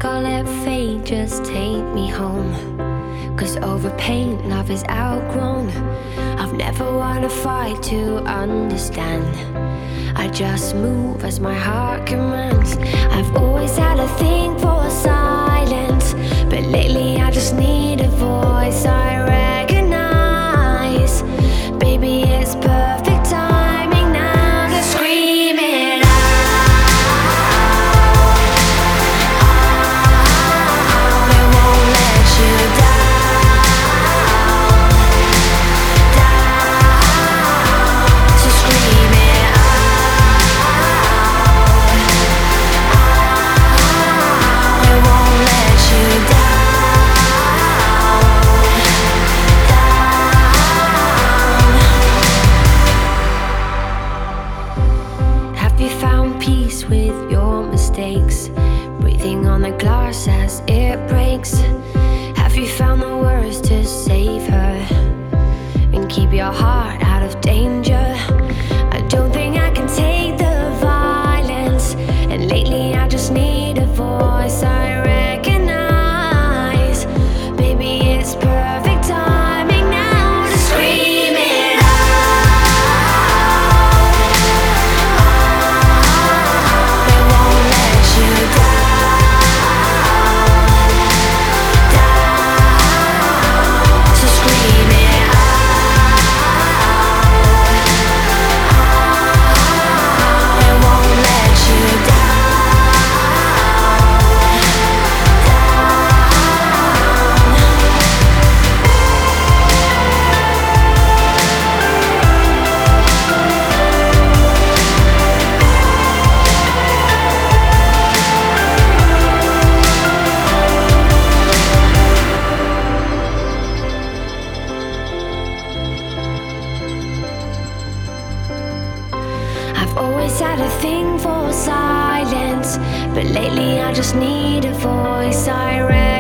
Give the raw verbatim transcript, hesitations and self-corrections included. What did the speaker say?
I'll let fate just take me home. Cause over pain, love is outgrown. I've never wanna fight to understand. I just move as my heart commands. I've always had a thing for silence, but lately I just need a voice I recognize. Baby, it's perfect timing now to scream it out. I won't let you down, down. So scream it out. I won't let you down, down. Have you found peace with your mistakes? Breathing on the glass as it breaks. Have you found the words to save her and keep your heart out of danger? I don't think I can take the violence, and lately I just need a voice I recognize. Baby, it's perfect timing now to scream it out. I won't let you down, down. So scream it out. I won't let you down, I've always had a thing for silence, but lately I just need a voice I recognize.